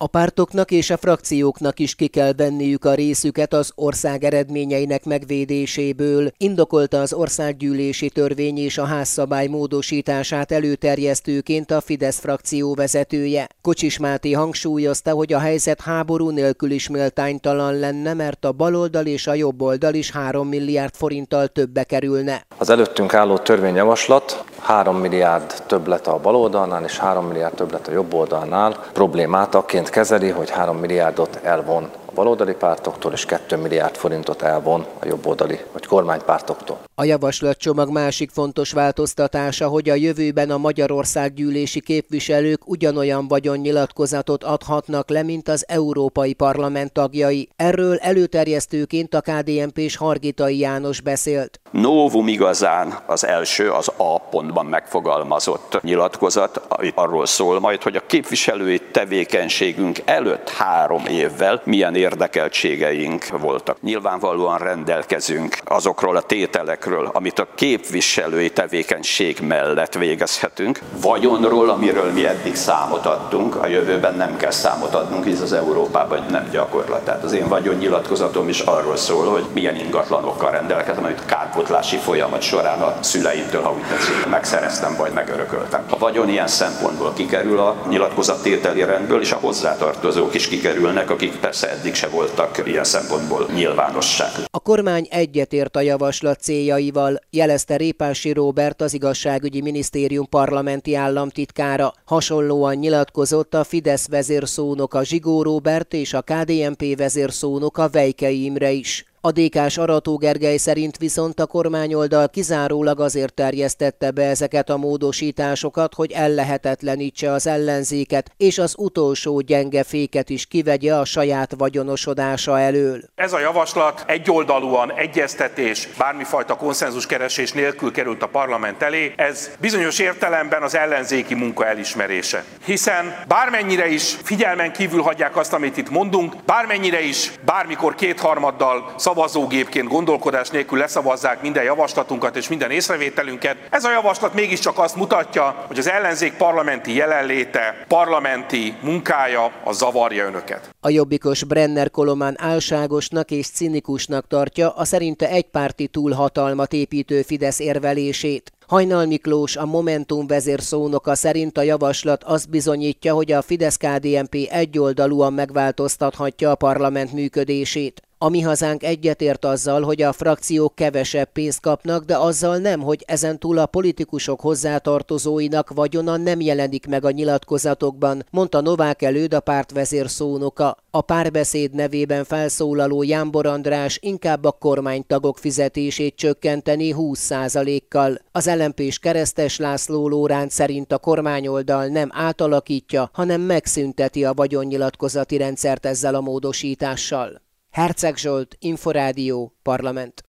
A pártoknak és a frakcióknak is ki kell venniük a részüket az ország eredményeinek megvédéséből, indokolta az országgyűlési törvény és a házszabály módosítását előterjesztőként a Fidesz frakció vezetője. Kocsis Máté hangsúlyozta, hogy a helyzet háború nélkül is méltánytalan lenne, mert a baloldal és a jobboldal is 3 milliárd forinttal többe kerülne. Az előttünk álló törvényjavaslat 3 milliárd többlet a baloldalnál és 3 milliárd többlet a jobboldalnál problémát akként kezeli, hogy 3 milliárdot elvon a baloldali pártoktól és 2 milliárd forintot elvon a jobboldali vagy kormánypártoktól. A javaslatcsomag másik fontos változtatása, hogy a jövőben a magyarországgyűlési képviselők ugyanolyan vagyonnyilatkozatot adhatnak le, mint az Európai Parlament tagjai. Erről előterjesztőként a KDNP-s Hargitai János beszélt. Novum igazán az első, az A pontban megfogalmazott nyilatkozat, ami arról szól majd, hogy a képviselői tevékenységünk előtt 3 évvel milyen érdekeltségeink voltak. Nyilvánvalóan rendelkezünk azokról a tételekről, amit a képviselői tevékenység mellett végezhetünk. Vagyonról, amiről mi eddig számot adtunk, a jövőben nem kell számot adnunk, hisz az Európában nem gyakorlat. Tehát az én vagyonnyilatkozatom is arról szól, hogy milyen ingatlanokkal rendelkezem, amit kárpótlási folyamat során a szüleimtől, ha úgy tetszik, megszereztem vagy megörököltem. A vagyon ilyen szempontból kikerül a nyilatkozattételi rendből, és a hozzátartozók is kikerülnek, akik persze eddig se voltak ilyen szempontból nyilvánosság. A kormány egyetért a javaslat céljaival, jelezte Répási Róbert, az igazságügyi minisztérium parlamenti államtitkára. Hasonlóan nyilatkozott a Fidesz vezérszónoka Zsigó Róbert és a KDNP vezérszónoka Vejkei Imre is. A DK-s Arató Gergely szerint viszont a kormányoldal kizárólag azért terjesztette be ezeket a módosításokat, hogy ellehetetlenítse az ellenzéket, és az utolsó gyenge féket is kivegye a saját vagyonosodása elől. Ez a javaslat egyoldalúan egyeztetés, bármifajta konszenzuskeresés nélkül került a parlament elé. Ez bizonyos értelemben az ellenzéki munka elismerése. Hiszen bármennyire is figyelmen kívül hagyják azt, amit itt mondunk, bármennyire is bármikor kétharmaddal szavazógépként gondolkodás nélkül leszavazzák minden javaslatunkat és minden észrevételünket. Ez a javaslat mégiscsak azt mutatja, hogy az ellenzék parlamenti jelenléte, parlamenti munkája az zavarja önöket. A jobbikos Brenner Koloman álságosnak és cinikusnak tartja a szerinte egypárti túlhatalmat építő Fidesz érvelését. Hajnal Miklós, a Momentum vezérszónoka szerint a javaslat azt bizonyítja, hogy a Fidesz-KDNP egyoldalúan megváltoztathatja a parlament működését. A Mi Hazánk egyetért azzal, hogy a frakciók kevesebb pénzt kapnak, de azzal nem, hogy ezentúl a politikusok hozzátartozóinak vagyona nem jelenik meg a nyilatkozatokban, mondta Novák Előd, a párt vezérszónoka. A Párbeszéd nevében felszólaló Jámbor András inkább a kormánytagok fizetését csökkenteni 20%-kal. Az LMP-s Keresztes László Lóránc szerint a kormányoldal nem átalakítja, hanem megszünteti a vagyonnyilatkozati rendszert ezzel a módosítással. Herceg Zsolt, Inforádió, Parlament.